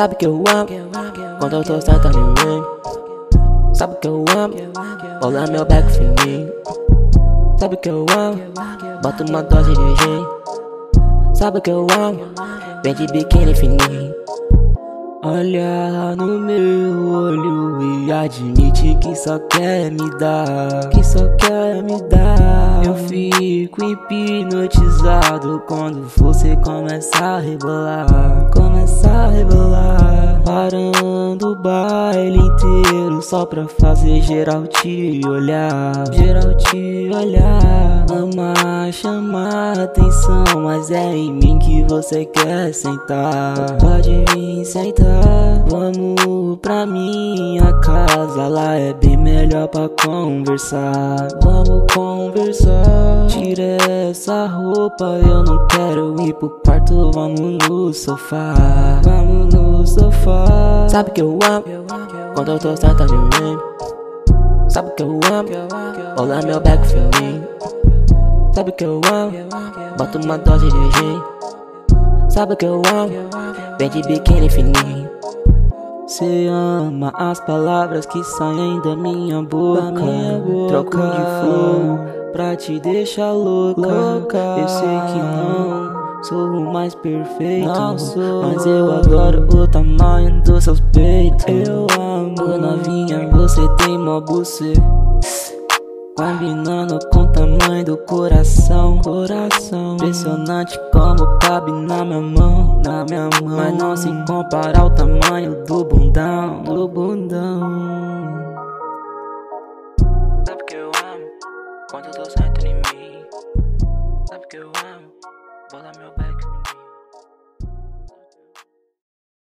Sabe que eu amo quando eu tô sentando em mim. Sabe que eu amo rolar meu back fininho. Sabe que eu amo bota uma dose de gin. Sabe que eu amo vem de biquíni fininho. Olha no meu olho e admite que só quer me dar, que só quer me dar. Eu fico hipnotizado quando você começa a rebolar, começa a rebolar. Parando o baile inteiro só pra fazer geral te olhar, geral te olhar. Ama chamar atenção, mas é em mim que você quer sentar. Pode vir sentar. Vamos pra minha casa, lá é bem melhor pra conversar. Vamos conversar. Tira essa roupa, eu não quero ir pro quarto. Vamos no sofá, vamos no sofá. Sabe que eu amo quando eu tô sentado em mim. Sabe que eu amo rolar meu back fininho. Sabe que eu amo bota uma dose de gin. Sabe que eu amo vem de biquíni fininho. Cê ama as palavras que saem da minha boca, troco de flor pra te deixar louca. Eu sei que não sou o mais perfeito, mas eu adoro o tamanho dos seus peitos. Eu amo novinha, você tem mó bucê, combinando com o tamanho do coração. Impressionante como cabe na minha mão, na minha mão. Mas não se compara ao tamanho do bundão, do bundão. Sabe que eu amo quando eu tô saindo.